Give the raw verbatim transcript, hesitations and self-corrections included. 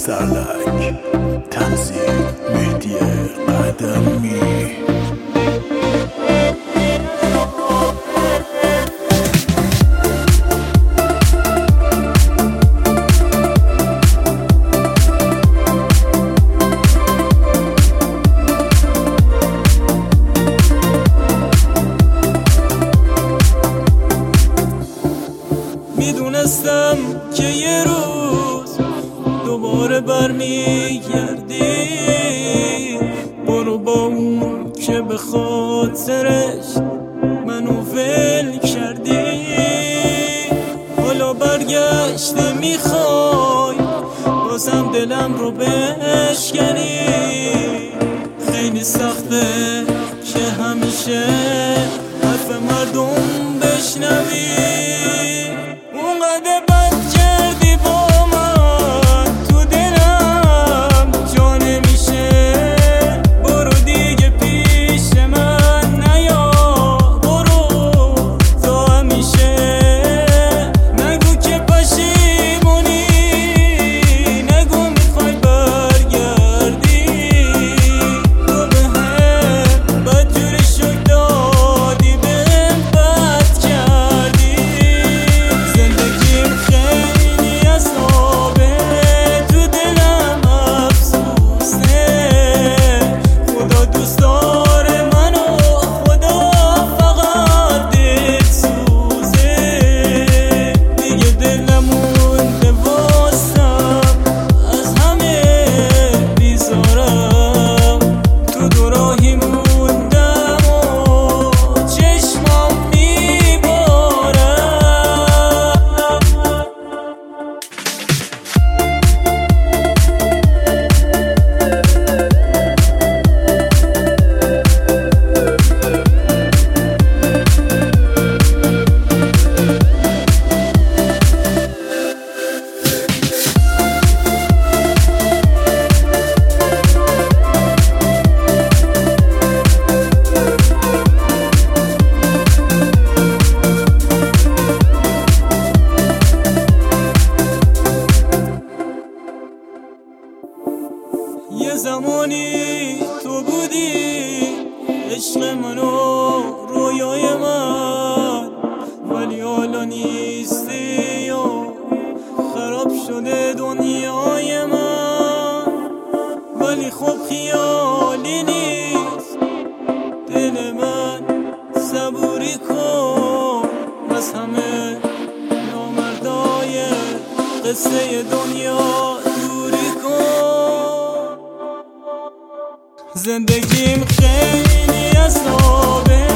سرلک تنظیم مهدی قدمی. میدونستم که یه روز دوباره برمیگردی، برو با اون که به خاطرش منو ول کردی. حالا برگشتی میخوای بازم دلم رو بشکنی. خیلی سخته که همیشه حرف مردم بشنوی. یه زمانی تو بودی عشق منو رویای من، ولی حالا نیستی و خراب شده دنیای من. ولی خب خیالی نیست دل من، صبوری کن از همه نامردای قصه دنیا دوری کن. زندگیم خیلی عذابه،